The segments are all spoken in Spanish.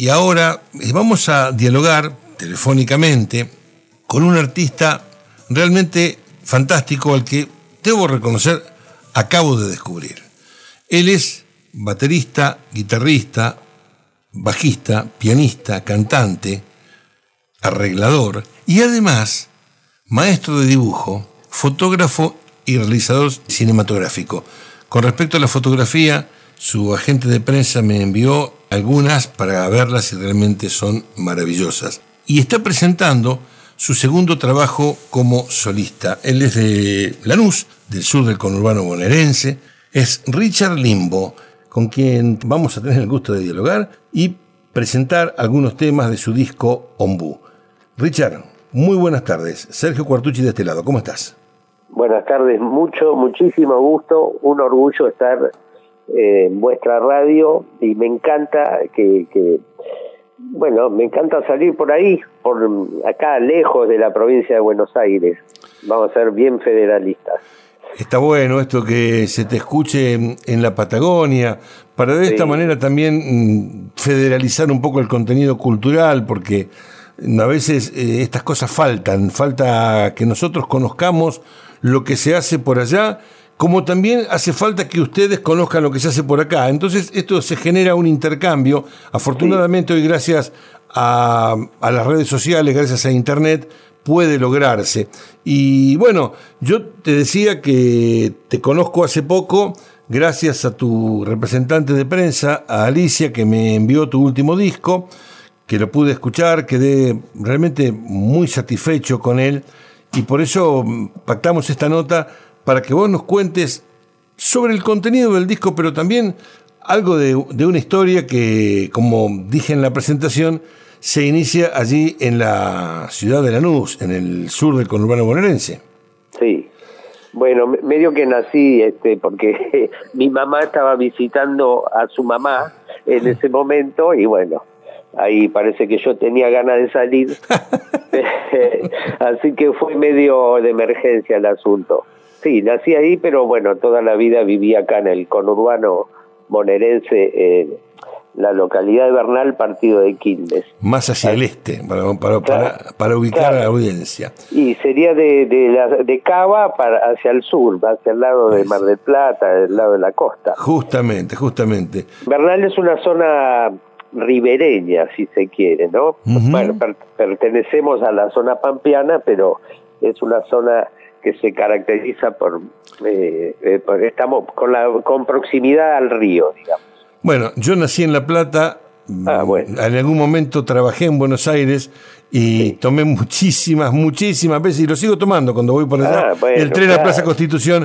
y ahora vamos a dialogar telefónicamente con un artista realmente fantástico al que, debo reconocer, acabo de descubrir. Él es baterista, guitarrista, bajista, pianista, cantante, arreglador y además maestro de dibujo, fotógrafo y realizador cinematográfico. Con respecto a la fotografía, su agente de prensa me envió algunas para verlas y realmente son maravillosas. Y está presentando su segundo trabajo como solista. Él es de Lanús, del sur del conurbano bonaerense. Es Richard Limbo, con quien vamos a tener el gusto de dialogar y presentar algunos temas de su disco Ombú. Richard, muy buenas tardes. Sergio Quartucci de este lado, ¿cómo estás? Buenas tardes, muchísimo gusto, un orgullo estar en vuestra radio y me encanta me encanta salir por ahí, por acá lejos de la provincia de Buenos Aires. Vamos a ser bien federalistas. Está bueno esto que se te escuche en la Patagonia, para de esta manera también federalizar un poco el contenido cultural, porque a veces estas cosas falta que nosotros conozcamos lo que se hace por allá, como también hace falta que ustedes conozcan lo que se hace por acá. Entonces esto se genera un intercambio. Afortunadamente hoy, gracias a las redes sociales, gracias a Internet, puede lograrse. Y bueno, yo te decía que te conozco hace poco gracias a tu representante de prensa, a Alicia, que me envió tu último disco, que lo pude escuchar, quedé realmente muy satisfecho con él y por eso pactamos esta nota para que vos nos cuentes sobre el contenido del disco, pero también algo de una historia que, como dije en la presentación, se inicia allí en la ciudad de Lanús, en el sur del conurbano bonaerense. Sí, bueno, medio que nací porque mi mamá estaba visitando a su mamá en ese momento y bueno, ahí parece que yo tenía ganas de salir, así que fue medio de emergencia el asunto. Sí, nací ahí, pero bueno, toda la vida viví acá en el conurbano bonaerense, la localidad de Bernal, partido de Quilmes. Más hacia el este, para ubicar a la audiencia. Y sería de Cava hacia el sur, hacia el lado de Mar del Plata, del lado de la costa. Justamente. Bernal es una zona ribereña, si se quiere, ¿no? Uh-huh. Bueno, pertenecemos a la zona pampeana, pero es una zona que se caracteriza por estamos con proximidad al río, digamos. Bueno, yo nací en La Plata, bueno. En algún momento trabajé en Buenos Aires y tomé muchísimas veces, y lo sigo tomando cuando voy por allá, el tren a Plaza Constitución.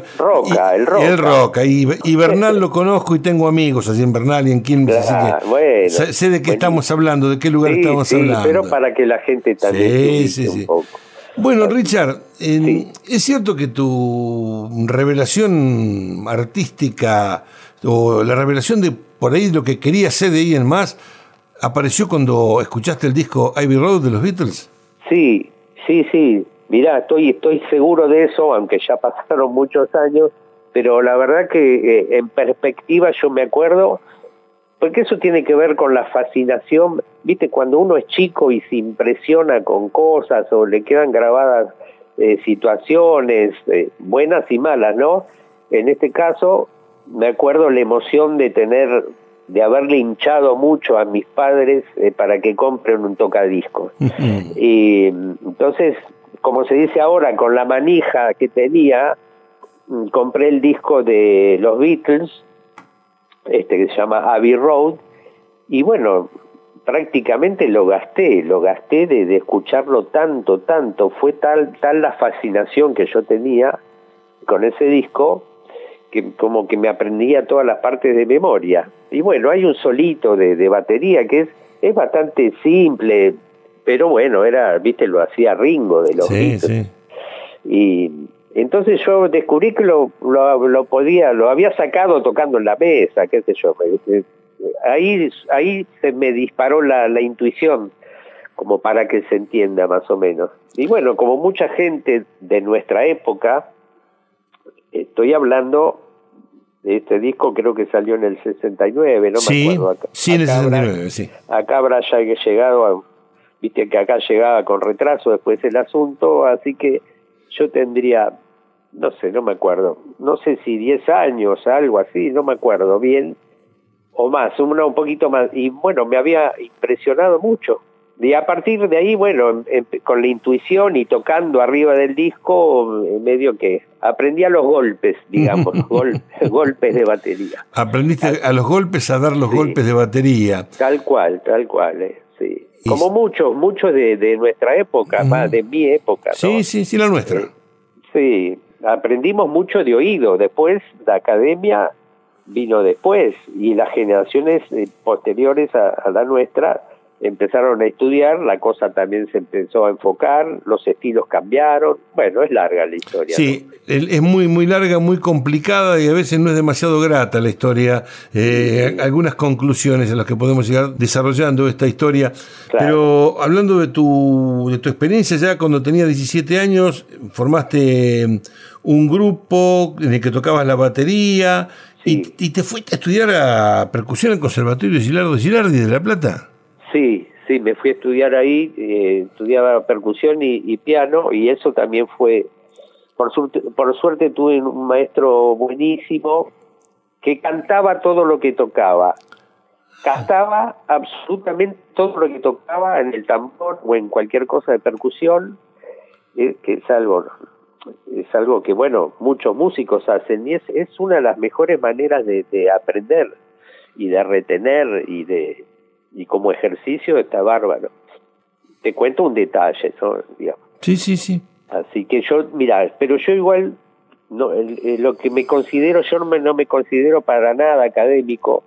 El Roca. Y Bernal lo conozco y tengo amigos allí en Bernal y en Quilmes, así que sé de qué estamos hablando, de qué lugar estamos hablando. Pero para que la gente también un poco. Bueno, Richard, es cierto que tu revelación artística o la revelación de por ahí lo que quería ser de ahí en más apareció cuando escuchaste el disco Abbey Road de los Beatles. Sí. Mirá, estoy seguro de eso, aunque ya pasaron muchos años, pero la verdad que en perspectiva yo me acuerdo, porque eso tiene que ver con la fascinación, viste, cuando uno es chico y se impresiona con cosas o le quedan grabadas situaciones buenas y malas, ¿no? En este caso me acuerdo la emoción de haberle hinchado mucho a mis padres para que compren un tocadiscos. Y entonces, como se dice ahora, con la manija que tenía, compré el disco de los Beatles, que se llama Abbey Road, y bueno, prácticamente lo gasté de escucharlo tanto, fue tal la fascinación que yo tenía con ese disco, que como que me aprendía todas las partes de memoria. Y bueno, hay un solito de batería que es bastante simple, pero bueno, lo hacía Ringo de los Beatles. Sí. Y entonces yo descubrí que lo había sacado tocando en la mesa, qué sé yo. Ahí se me disparó la intuición, como para que se entienda más o menos. Y bueno, como mucha gente de nuestra época, estoy hablando Este disco creo que salió en el 69, no sí, me acuerdo. Sí, en el 69, sí. Acá habrá ya llegado, viste que acá llegaba con retraso después el asunto, así que yo tendría, no sé, no me acuerdo, no sé si 10 años, algo así, no me acuerdo bien, o más, un poquito más, y bueno, me había impresionado mucho. Y a partir de ahí, bueno, con la intuición y tocando arriba del disco, medio que aprendí a los golpes, digamos, golpes de batería. Aprendiste a los golpes a dar los golpes de batería. Tal cual, sí. Como muchos de nuestra época, más de mi época, ¿no? Sí, la nuestra. Sí, aprendimos mucho de oído, después la academia vino después, y las generaciones posteriores a la nuestra empezaron a estudiar, la cosa también se empezó a enfocar, los estilos cambiaron, bueno, es larga la historia. Sí, ¿no? Es muy, muy larga, muy complicada y a veces no es demasiado grata la historia, algunas conclusiones en las que podemos llegar desarrollando esta historia, claro. Pero hablando de tu experiencia ya cuando tenías 17 años, formaste un grupo en el que tocabas la batería, sí. y te fuiste a estudiar a percusión al Conservatorio Gilardo Gilardi de La Plata. Sí, me fui a estudiar ahí, estudiaba percusión y piano, y eso también fue, por suerte tuve un maestro buenísimo que cantaba todo lo que tocaba, cantaba absolutamente todo lo que tocaba en el tambor o en cualquier cosa de percusión, que es algo que, bueno, muchos músicos hacen, y es una de las mejores maneras de aprender y de retener y como ejercicio está bárbaro. Te cuento un detalle, ¿no? Digamos. Sí. Así que yo, mira, pero yo igual, no, lo que me considero, yo no me considero para nada académico,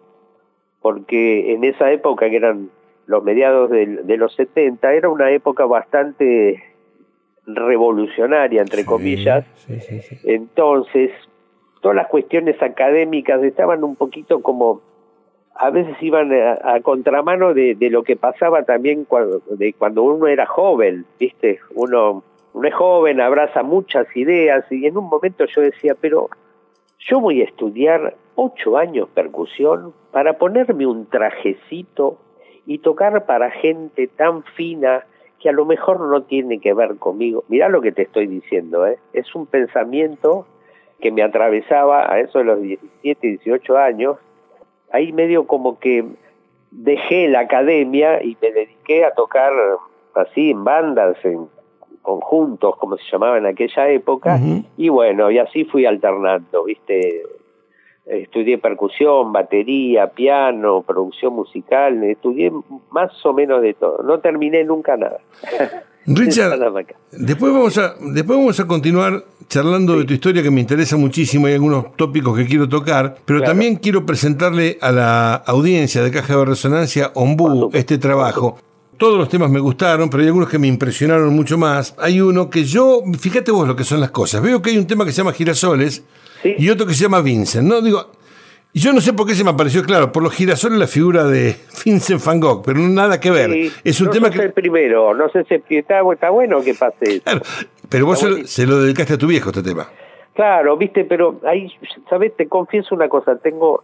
porque en esa época, que eran los mediados de los 70, era una época bastante revolucionaria, entre comillas. Sí. Entonces, todas las cuestiones académicas estaban un poquito como, a veces iban a contramano de lo que pasaba también cuando uno era joven, ¿viste? Uno es joven, abraza muchas ideas, y en un momento yo decía, pero yo voy a estudiar 8 años percusión para ponerme un trajecito y tocar para gente tan fina que a lo mejor no tiene que ver conmigo. Mirá lo que te estoy diciendo, ¿eh? Es un pensamiento que me atravesaba a eso de los 17, 18 años. Ahí medio como que dejé la academia y me dediqué a tocar así en bandas, en conjuntos, como se llamaba en aquella época, y bueno, y así fui alternando, ¿viste? Estudié percusión, batería, piano, producción musical, estudié más o menos de todo. No terminé nunca nada. Richard, después vamos a continuar charlando de tu historia, que me interesa muchísimo. Hay algunos tópicos que quiero tocar, pero claro, también quiero presentarle a la audiencia de Caja de Resonancia Ombú este trabajo. Todos los temas me gustaron, pero hay algunos que me impresionaron mucho más. Hay uno que fíjate vos lo que son las cosas. Veo que hay un tema que se llama Girasoles, ¿sí? Y otro que se llama Vincent, ¿no? Yo no sé por qué se me apareció, claro, por los girasoles la figura de Vincent Van Gogh, pero no nada que ver. Sí, es un no tema que el primero, no sé si está bueno que pase eso. Claro, pero vos se lo dedicaste a tu viejo este tema. Claro, viste, pero ahí, ¿sabes? Te confieso una cosa,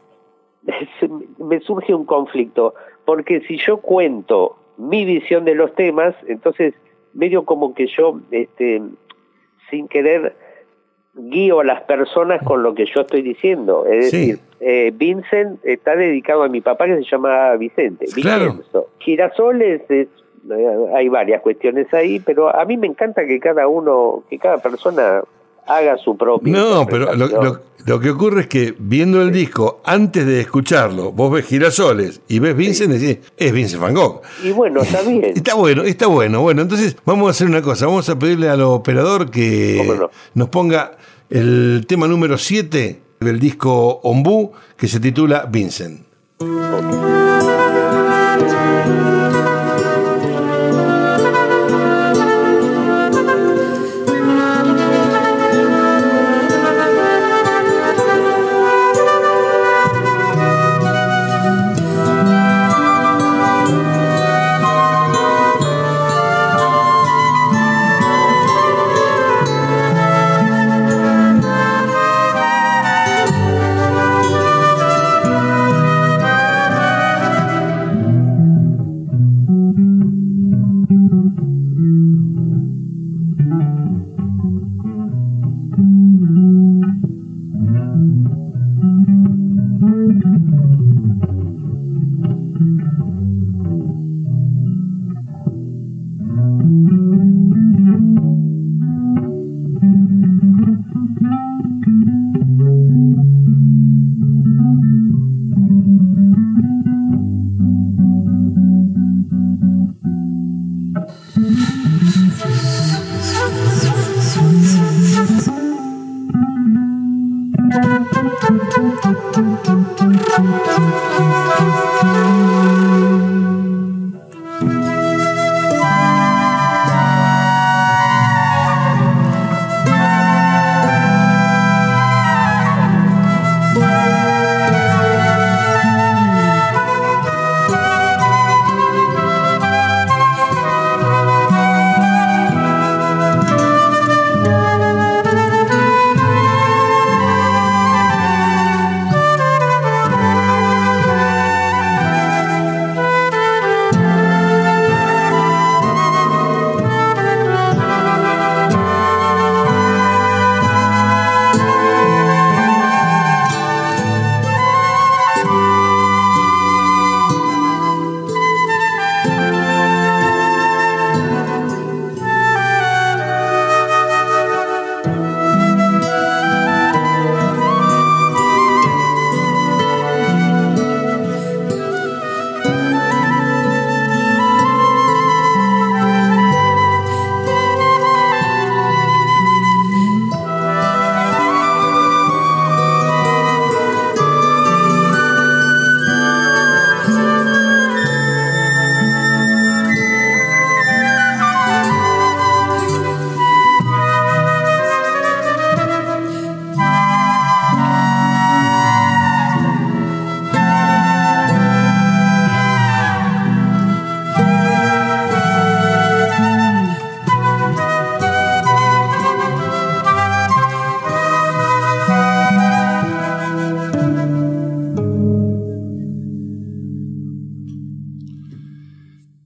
me surge un conflicto, porque si yo cuento mi visión de los temas, entonces medio como que yo, sin querer, guío a las personas con lo que yo estoy diciendo. Es decir, Vincent está dedicado a mi papá, que se llama Vicente. Claro. Vincenzo. Girasoles, hay varias cuestiones ahí, pero a mí me encanta que cada persona haga su propio. No, pero lo que ocurre es que viendo el disco, antes de escucharlo, vos ves Girasoles y ves Vincent, y decís, es Vincent Van Gogh. Y bueno, está bien. Está bueno. Bueno, entonces vamos a hacer una cosa, vamos a pedirle al operador que nos ponga el tema número 7 del disco Ombú, que se titula Vincent.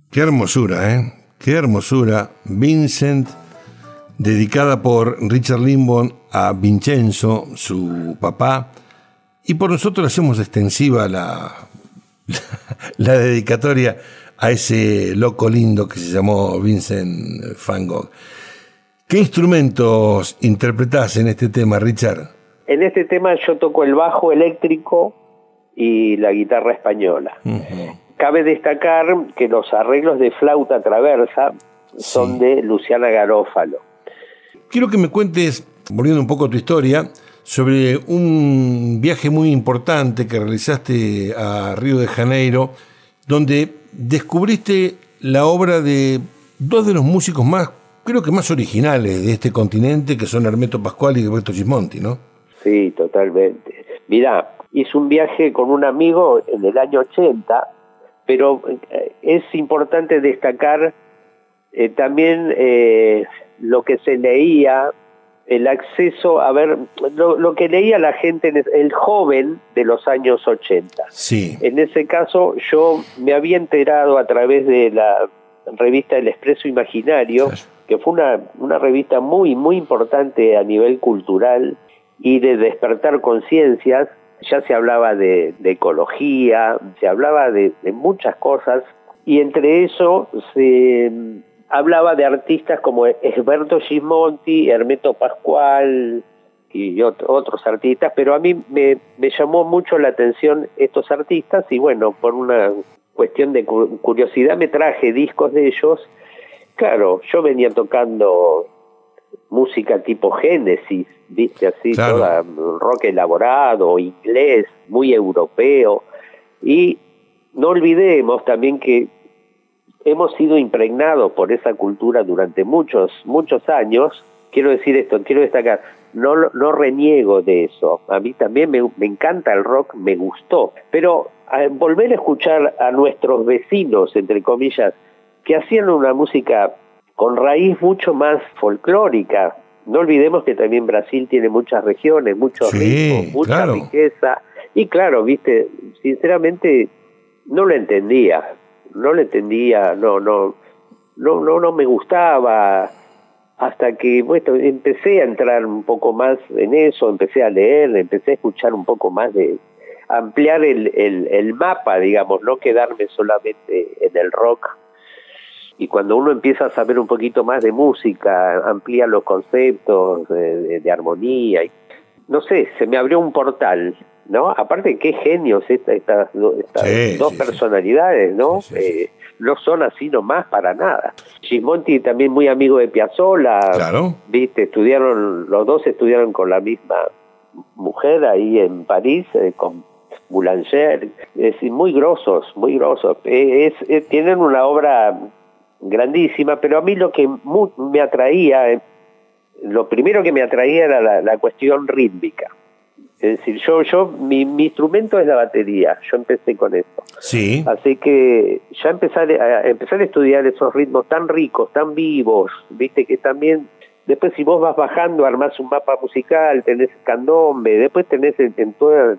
Qué hermosura, ¿eh? Qué hermosura. Vincent, dedicada por Richard Lindborn a Vincenzo, su papá, y por nosotros hacemos extensiva la dedicatoria a ese loco lindo que se llamó Vincent Van Gogh. ¿Qué instrumentos interpretás en este tema, Richard? En este tema yo toco el bajo eléctrico y la guitarra española. Uh-huh. Cabe destacar que los arreglos de flauta traversa son de Luciana Garófalo. Quiero que me cuentes, volviendo un poco a tu historia, sobre un viaje muy importante que realizaste a Río de Janeiro, donde descubriste la obra de dos de los músicos más, creo que más originales de este continente, que son Hermeto Pascual y Roberto Gismonti, ¿no? Sí, totalmente. Mirá, hice un viaje con un amigo en el año 80, pero es importante destacar también lo que se leía, el acceso a ver, lo que leía la gente, el joven de los años 80. Sí. En ese caso yo me había enterado a través de la revista El Expreso Imaginario, claro, que fue una revista muy, muy importante a nivel cultural y de despertar conciencias. Ya se hablaba de ecología, se hablaba de muchas cosas, y entre eso se hablaba de artistas como Roberto Gismonti, Hermeto Pascual y otros artistas, pero a mí me llamó mucho la atención estos artistas, y bueno, por una cuestión de curiosidad me traje discos de ellos. Claro, yo venía tocando música tipo Génesis, viste, así, claro, toda rock elaborado, inglés, muy europeo, y no olvidemos también que hemos sido impregnados por esa cultura durante muchos años. Quiero decir esto, quiero destacar, no reniego de eso, a mí también me encanta el rock, me gustó, pero volver a escuchar a nuestros vecinos, entre comillas, que hacían una música con raíz mucho más folclórica. No olvidemos que también Brasil tiene muchas regiones, muchos ritmos, mucha riqueza. Y claro, viste, sinceramente no lo entendía, no me gustaba, hasta que bueno, empecé a entrar un poco más en eso, empecé a leer, empecé a escuchar un poco más, de ampliar el mapa, digamos, no quedarme solamente en el rock. Y cuando uno empieza a saber un poquito más de música, amplía los conceptos de armonía, y, no sé, se me abrió un portal, ¿no? Aparte, qué genios estas dos personalidades, ¿no? Sí. No son así nomás para nada. Gismonti también muy amigo de Piazzolla, claro, ¿viste? Los dos estudiaron con la misma mujer ahí en París, con Boulanger, es decir, muy grosos. Tienen una obra grandísima, pero a mí lo que me atraía, lo primero que me atraía era la cuestión rítmica. Es decir, mi instrumento es la batería, yo empecé con eso. Sí. Así que ya empezar a estudiar esos ritmos tan ricos, tan vivos, viste, que también, después si vos vas bajando, armás un mapa musical, tenés candombe, después tenés en toda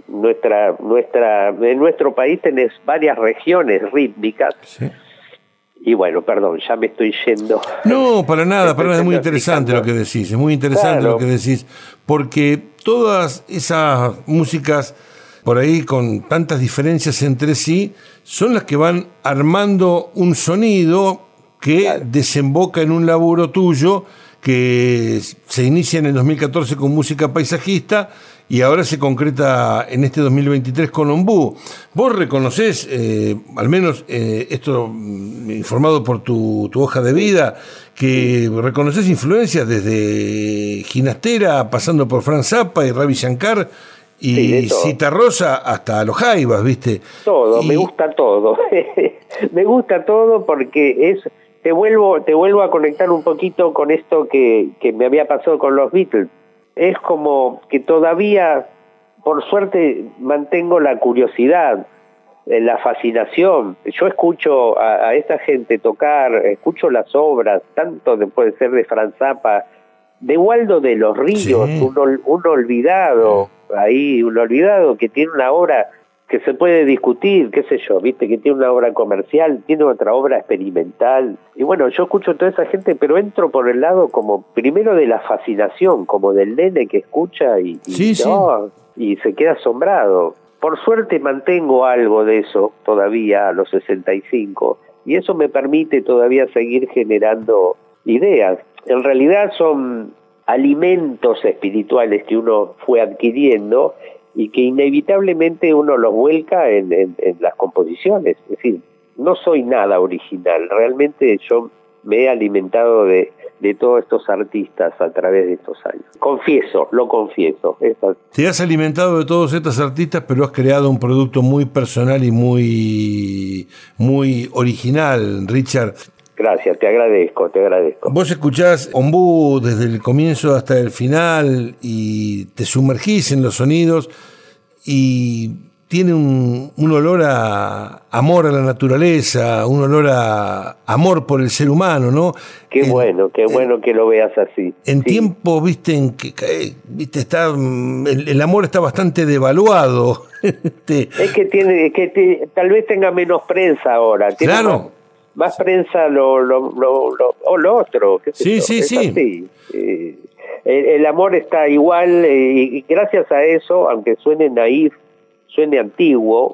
en nuestro país tenés varias regiones rítmicas. Sí. Y bueno, perdón, ya me estoy yendo. No, para nada, es muy interesante lo que decís, es muy interesante, claro, lo que decís, porque todas esas músicas por ahí con tantas diferencias entre sí son las que van armando un sonido que, claro, desemboca en un laburo tuyo que se inicia en el 2014 con música paisajista y ahora se concreta en este 2023 con Ombú. Vos reconocés, al menos esto informado por tu hoja de vida, que reconocés influencias desde Ginastera, pasando por Franz Zappa y Ravi Shankar y Citarrosa hasta los Jaivas, ¿viste? Todo, me gusta todo. Me gusta todo porque te vuelvo a conectar un poquito con esto que me había pasado con los Beatles. Es como que todavía, por suerte, mantengo la curiosidad, la fascinación. Yo escucho a esta gente tocar, escucho las obras, tanto puede ser de Franz Zappa, de Waldo de los Ríos, sí, un olvidado, ahí, un olvidado que tiene una obra que se puede discutir, qué sé yo, viste, que tiene una obra comercial, tiene otra obra experimental. Y bueno, yo escucho a toda esa gente, pero entro por el lado como, primero de la fascinación, como del nene que escucha y se queda asombrado. Por suerte mantengo algo de eso todavía a los 65, y eso me permite todavía seguir generando ideas. En realidad son alimentos espirituales que uno fue adquiriendo y que inevitablemente uno los vuelca en las composiciones. Es decir, no soy nada original, realmente yo me he alimentado de todos estos artistas a través de estos años. Lo confieso. Te has alimentado de todos estos artistas, pero has creado un producto muy personal y muy original, Richard. Gracias, te agradezco. Vos escuchás Ombú desde el comienzo hasta el final y te sumergís en los sonidos y tiene un olor a amor a la naturaleza, un olor a amor por el ser humano, ¿no? Qué bueno que lo veas así. En tiempos, viste, en que está el amor está bastante devaluado. Es que tal vez tenga menos prensa ahora. Claro. Más prensa lo otro. Sí. Así. El amor está igual y gracias a eso, aunque suene naif, suene antiguo,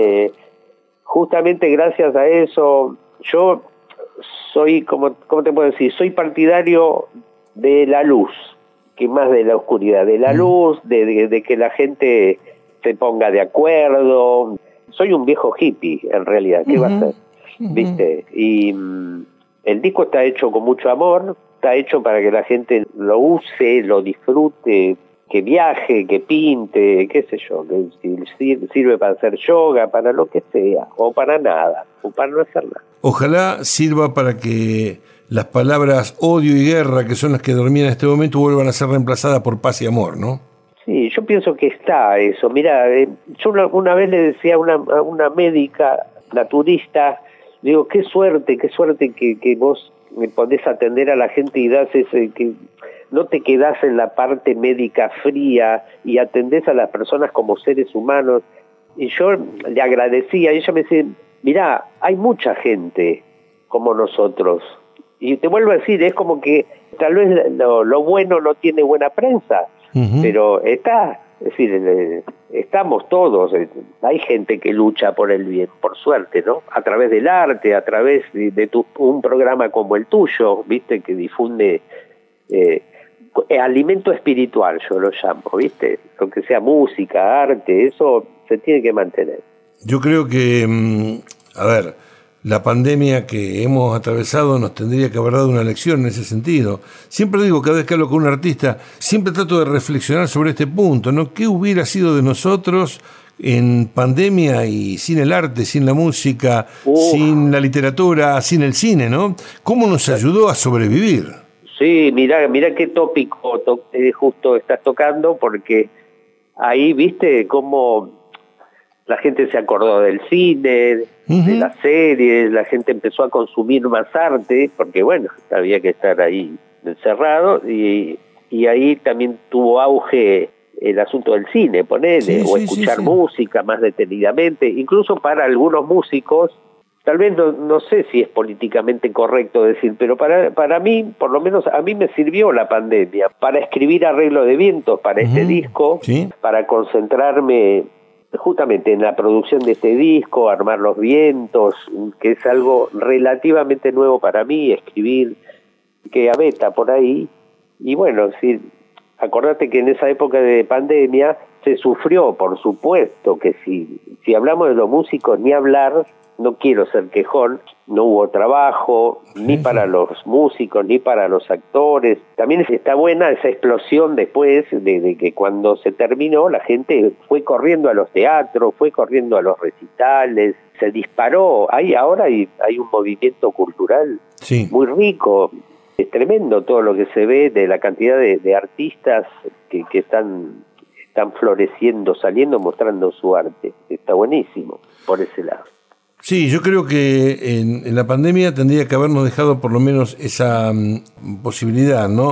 justamente gracias a eso yo soy, ¿cómo te puedo decir? Soy partidario de la luz, que más de la oscuridad, de la luz, de que la gente se ponga de acuerdo. Soy un viejo hippie, en realidad, ¿qué va a ser? ¿Viste? Y el disco está hecho con mucho amor, está hecho para que la gente lo use, lo disfrute, que viaje, que pinte, qué sé yo, que sirve para hacer yoga, para lo que sea, o para nada, o para no hacer nada. Ojalá sirva para que las palabras odio y guerra, que son las que dormían en este momento, vuelvan a ser reemplazadas por paz y amor, ¿no? Sí, yo pienso que está eso. Mirá, yo una vez le decía a una médica naturista, digo, qué suerte que vos me podés atender a la gente y das que no te quedás en la parte médica fría y atendés a las personas como seres humanos. Y yo le agradecía, y ella me decía, mirá, hay mucha gente como nosotros. Y te vuelvo a decir, es como que tal vez lo bueno no tiene buena prensa, pero está. Es decir, estamos todos, hay gente que lucha por el bien, por suerte, ¿no? A través del arte, a través de un programa como el tuyo, ¿viste? Que difunde alimento espiritual, yo lo llamo, ¿viste? Lo que sea música, arte, eso se tiene que mantener. Yo creo que, la pandemia que hemos atravesado nos tendría que haber dado una lección en ese sentido. Siempre digo, cada vez que hablo con un artista, siempre trato de reflexionar sobre este punto, ¿no? ¿Qué hubiera sido de nosotros en pandemia y sin el arte, sin la música, sin la literatura, sin el cine, ¿no? ¿Cómo nos ayudó a sobrevivir? Sí, mirá qué tópico justo estás tocando, porque ahí, viste, cómo la gente se acordó del cine, de las series, la gente empezó a consumir más arte, porque bueno, había que estar ahí encerrado, y ahí también tuvo auge el asunto del cine, ponele, o escuchar música más detenidamente, incluso para algunos músicos, tal vez no sé si es políticamente correcto decir, pero para mí, por lo menos a mí me sirvió la pandemia, para escribir arreglo de vientos para este disco, para concentrarme justamente en la producción de este disco, armar los vientos, que es algo relativamente nuevo para mí, escribir, que abeta por ahí. Y bueno, sí, acordate que en esa época de pandemia se sufrió, por supuesto, que si hablamos de los músicos, ni hablar, no quiero ser quejón, no hubo trabajo, ni para los músicos, ni para los actores. También está buena esa explosión después de que cuando se terminó, la gente fue corriendo a los teatros, fue corriendo a los recitales, se disparó. Ahora hay un movimiento cultural muy rico. Es tremendo todo lo que se ve de la cantidad de artistas que están floreciendo, saliendo, mostrando su arte. Está buenísimo por ese lado. Sí, yo creo que en la pandemia tendría que habernos dejado por lo menos esa posibilidad, ¿no?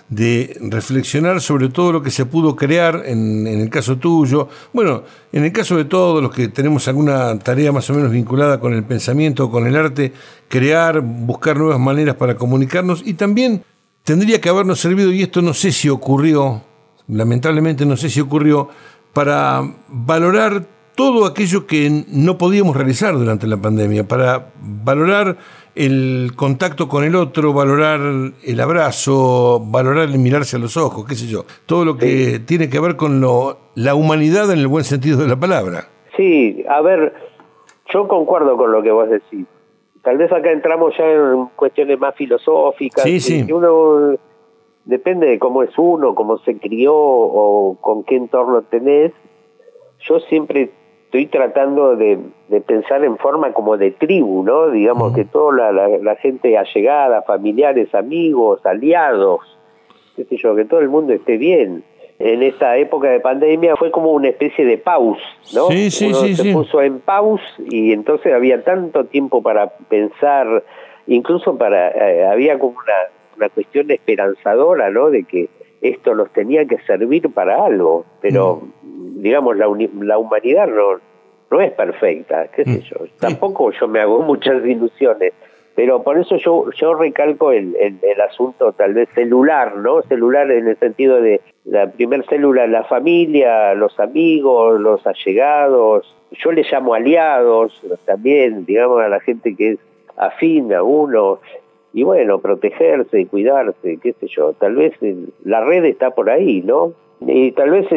de reflexionar sobre todo lo que se pudo crear en el caso tuyo, bueno, en el caso de todos los que tenemos alguna tarea más o menos vinculada con el pensamiento, con el arte, crear, buscar nuevas maneras para comunicarnos, y también tendría que habernos servido, y esto no sé si ocurrió, lamentablemente no sé si ocurrió, para valorar todo aquello que no podíamos realizar durante la pandemia, para valorar el contacto con el otro, valorar el abrazo, valorar el mirarse a los ojos, qué sé yo, todo lo que tiene que ver con la humanidad en el buen sentido de la palabra. Sí, a ver, yo concuerdo con lo que vos decís. Tal vez acá entramos ya en cuestiones más filosóficas. Sí. Que uno depende de cómo es uno, cómo se crió o con qué entorno tenés. Yo siempre estoy tratando de pensar en forma como de tribu, ¿no? Digamos que toda la gente allegada, familiares, amigos, aliados, qué sé yo, que todo el mundo esté bien. En esta época de pandemia fue como una especie de pause, ¿no? Uno se puso en pause y entonces había tanto tiempo para pensar, incluso había como una cuestión esperanzadora, ¿no? De que esto nos tenía que servir para algo, pero digamos la humanidad no es perfecta, qué sé yo. Tampoco yo me hago muchas ilusiones, pero por eso yo recalco el asunto tal vez celular, ¿no? Celular en el sentido de la primer célula, la familia, los amigos, los allegados, yo les llamo aliados también, digamos, a la gente que es afín a uno. Y bueno, protegerse y cuidarse, qué sé yo, tal vez la red está por ahí, ¿no? Y tal vez,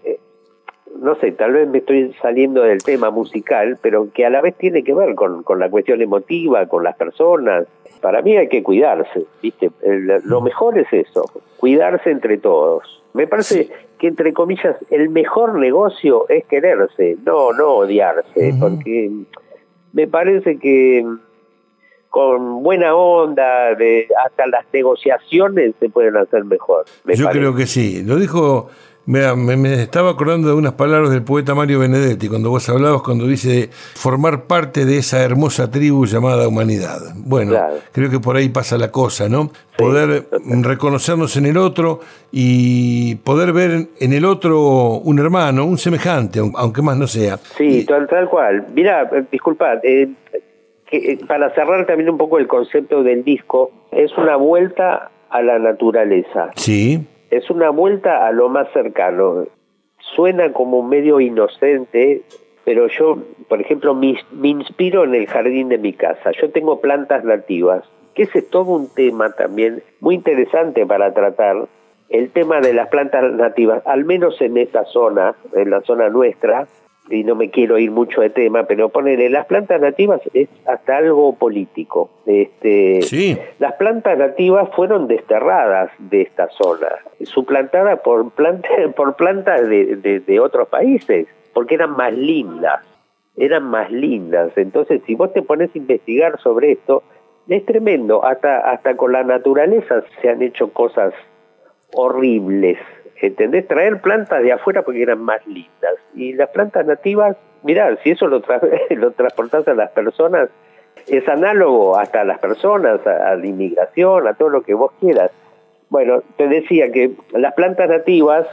no sé, tal vez me estoy saliendo del tema musical, pero que a la vez tiene que ver con la cuestión emotiva, con las personas. Para mí hay que cuidarse, ¿viste? Lo mejor es eso, cuidarse entre todos. Me parece que, entre comillas, el mejor negocio es quererse, no odiarse, porque me parece que con buena onda, hasta las negociaciones se pueden hacer mejor. Yo creo que sí. Lo dijo, me estaba acordando de unas palabras del poeta Mario Benedetti, cuando vos hablabas, cuando dice formar parte de esa hermosa tribu llamada humanidad. Bueno, claro. Creo que por ahí pasa la cosa, ¿no? Poder reconocernos en el otro y poder ver en el otro un hermano, un semejante, aunque más no sea. Sí, tal cual. Mirá, disculpa, para cerrar también un poco el concepto del disco, es una vuelta a la naturaleza. Sí. Es una vuelta a lo más cercano. Suena como medio inocente, pero yo, por ejemplo, me inspiro en el jardín de mi casa. Yo tengo plantas nativas, que ese es todo un tema también muy interesante para tratar. El tema de las plantas nativas, al menos en esta zona, en la zona nuestra, y no me quiero ir mucho de tema, pero ponerle las plantas nativas es hasta algo político. Sí. Las plantas nativas fueron desterradas de esta zona, suplantadas por plantas de otros países, porque eran más lindas. Entonces, si vos te pones a investigar sobre esto, es tremendo. Hasta con la naturaleza se han hecho cosas horribles. ¿Entendés? Traer plantas de afuera porque eran más lindas. Y las plantas nativas, mirá, si eso lo transportás a las personas, es análogo hasta a las personas, a la inmigración, a todo lo que vos quieras. Bueno, te decía que las plantas nativas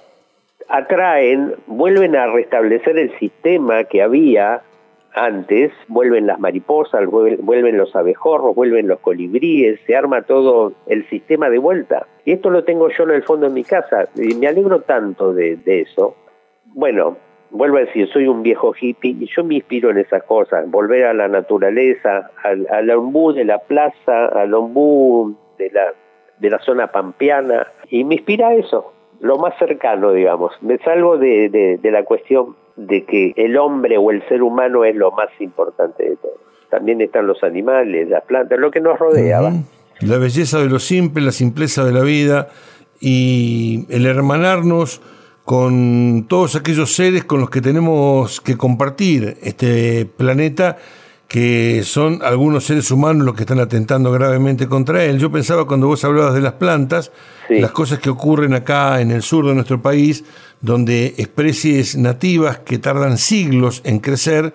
vuelven a restablecer el sistema que había antes, vuelven las mariposas, vuelven los abejorros, vuelven los colibríes, se arma todo el sistema de vuelta. Y esto lo tengo yo en el fondo de mi casa, y me alegro tanto de eso. Bueno, vuelvo a decir, soy un viejo hippie, y yo me inspiro en esas cosas, volver a la naturaleza, al ombú de la plaza, al ombú de la zona pampeana, y me inspira eso, lo más cercano, digamos. Me salgo de la cuestión de que el hombre o el ser humano es lo más importante de todo. También están los animales, las plantas, lo que nos rodea. ¿Va? La belleza de lo simple, la simpleza de la vida y el hermanarnos con todos aquellos seres con los que tenemos que compartir este planeta, que son algunos seres humanos los que están atentando gravemente contra él. Yo pensaba, cuando vos hablabas de las plantas, las cosas que ocurren acá en el sur de nuestro país, donde especies nativas que tardan siglos en crecer,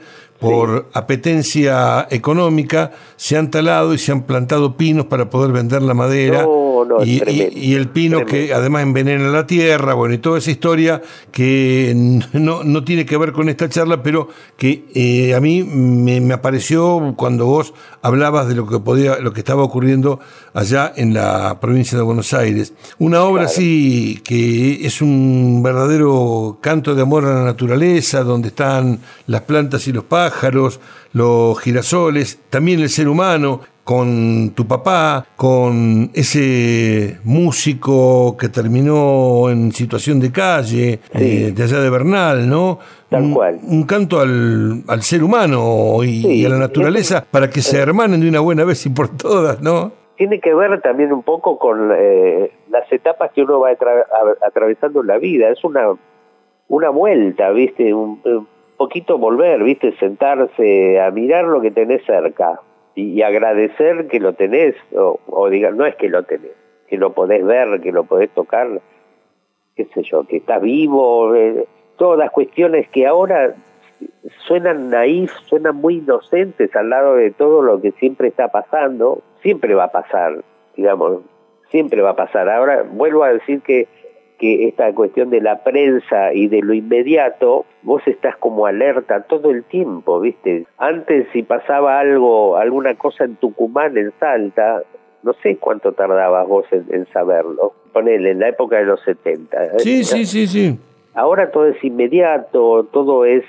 por apetencia económica, se han talado y se han plantado pinos para poder vender la madera. Y el pino que además envenena la tierra, bueno, y toda esa historia que no tiene que ver con esta charla, pero que a mí me apareció cuando vos hablabas de lo que estaba ocurriendo allá en la provincia de Buenos Aires. Una obra así que es un verdadero canto de amor a la naturaleza, donde están las plantas y los pájaros, los girasoles, también el ser humano, con tu papá, con ese músico que terminó en situación de calle, de allá de Bernal, ¿no? Tal cual. Un canto al ser humano y a la naturaleza para que se hermanen de una buena vez y por todas, ¿no? Tiene que ver también un poco con las etapas que uno va atravesando en la vida. Es una vuelta, ¿viste? Un poquito volver, ¿viste? Sentarse a mirar lo que tenés cerca. Y agradecer que lo tenés, o digan, no es que lo tenés, que lo podés ver, que lo podés tocar, qué sé yo, que estás vivo, todas las cuestiones que ahora suenan naif, suenan muy inocentes al lado de todo lo que siempre está pasando, siempre va a pasar, digamos, siempre va a pasar. Ahora vuelvo a decir que esta cuestión de la prensa y de lo inmediato, vos estás como alerta todo el tiempo, ¿viste? Antes si pasaba alguna cosa en Tucumán, en Salta, no sé cuánto tardabas vos en saberlo. Ponele, en la época de los 70. Sí. Ahora todo es inmediato, todo es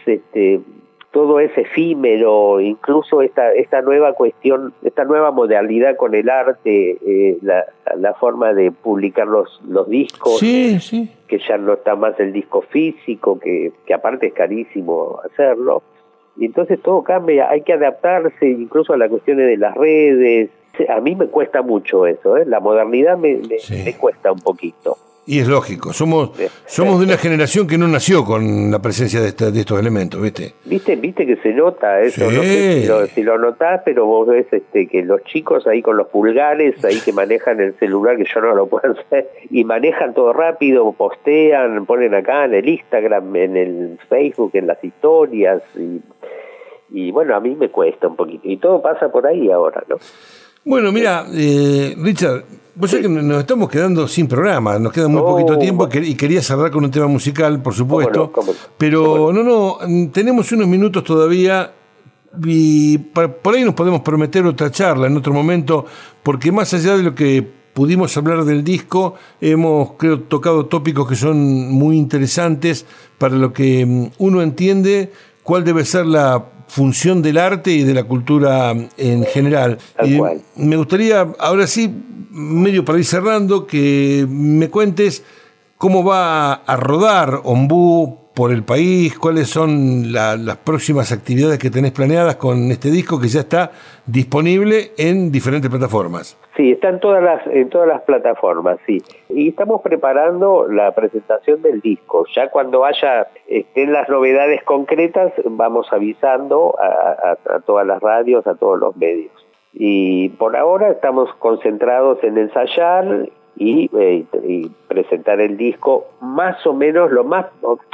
efímero, incluso esta nueva cuestión, esta nueva modalidad con el arte, la forma de publicar los discos, que ya no está más el disco físico, que aparte es carísimo hacerlo, y entonces todo cambia, hay que adaptarse incluso a las cuestiones de las redes. A mí me cuesta mucho eso, la modernidad me cuesta un poquito. Y es lógico, somos de una generación que no nació con la presencia de estos elementos, ¿viste? ¿Viste que se nota eso? Sí. No sé si lo notás, pero vos ves que los chicos ahí con los pulgares, ahí que manejan el celular, que yo no lo puedo hacer, y manejan todo rápido, postean, ponen acá en el Instagram, en el Facebook, en las historias, y bueno, a mí me cuesta un poquito, y todo pasa por ahí ahora, ¿no? Bueno, mira, Richard, vos sabés que nos estamos quedando sin programa, nos queda muy poquito tiempo y quería cerrar con un tema musical, por supuesto, pero no, tenemos unos minutos todavía y por ahí nos podemos prometer otra charla en otro momento, porque más allá de lo que pudimos hablar del disco, hemos, creo, tocado tópicos que son muy interesantes para lo que uno entiende cuál debe ser la función del arte y de la cultura en general. Y me gustaría, ahora sí, medio para ir cerrando, que me cuentes cómo va a rodar Ombú por el país, cuáles son las próximas actividades que tenés planeadas con este disco que ya está disponible en diferentes plataformas. Sí, está en todas las plataformas, sí. Y estamos preparando la presentación del disco. Ya cuando estén las novedades concretas, vamos avisando a todas las radios, a todos los medios. Y por ahora estamos concentrados en ensayar y presentar el disco más o menos lo más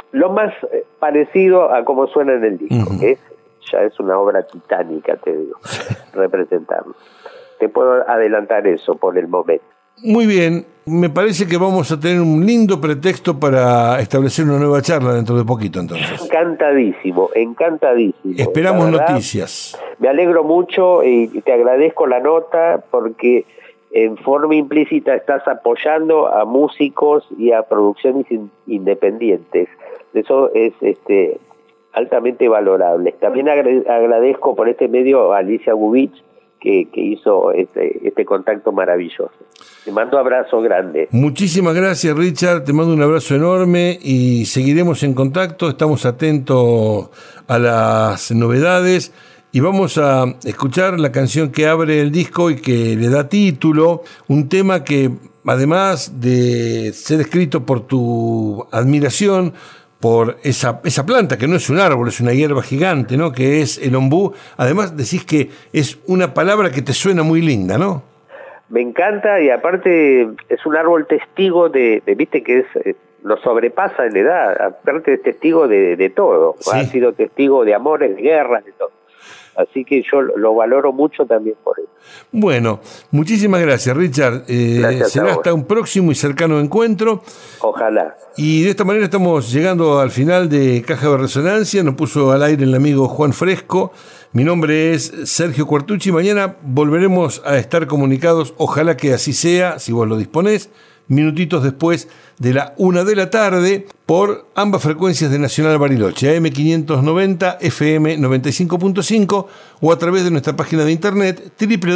parecido a cómo suena en el disco, que ya es una obra titánica, te digo, representarlo. Te puedo adelantar eso por el momento. Muy bien, me parece que vamos a tener un lindo pretexto para establecer una nueva charla dentro de poquito, entonces. Encantadísimo. Esperamos noticias. Me alegro mucho y te agradezco la nota porque en forma implícita estás apoyando a músicos y a producciones independientes. Eso es altamente valorable. También agradezco por este medio a Alicia Gubich, que hizo este contacto maravilloso. Te mando un abrazo grande. Muchísimas gracias, Richard. Te mando un abrazo enorme y seguiremos en contacto. Estamos atentos a las novedades y vamos a escuchar la canción que abre el disco y que le da título, un tema que, además de ser escrito por tu admiración por esa planta, que no es un árbol, es una hierba gigante, ¿no?, que es el ombú. Además decís que es una palabra que te suena muy linda, ¿no? Me encanta, y aparte es un árbol testigo de viste que es nos sobrepasa en edad, aparte es testigo de todo, Sí. Ha sido testigo de amores, de guerras, de todo. Así que yo lo valoro mucho también por eso. Bueno, muchísimas gracias, Richard. Gracias a Será vos. hasta un próximo y cercano encuentro. Ojalá. Y de esta manera estamos llegando al final de Caja de Resonancia. Nos puso al aire el amigo Juan Fresco. Mi nombre es Sergio Cuartucci. Mañana volveremos a estar comunicados. Ojalá que así sea, si vos lo disponés, minutitos después de la 1 de la tarde, por ambas frecuencias de Nacional Bariloche, AM 590, FM 95.5, o a través de nuestra página de internet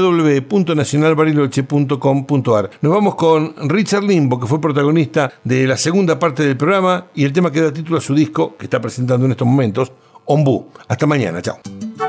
www.nacionalbariloche.com.ar. Nos vamos con Richard Limbo, que fue protagonista de la segunda parte del programa, y el tema que da título a su disco, que está presentando en estos momentos, Ombú. Hasta mañana, chao.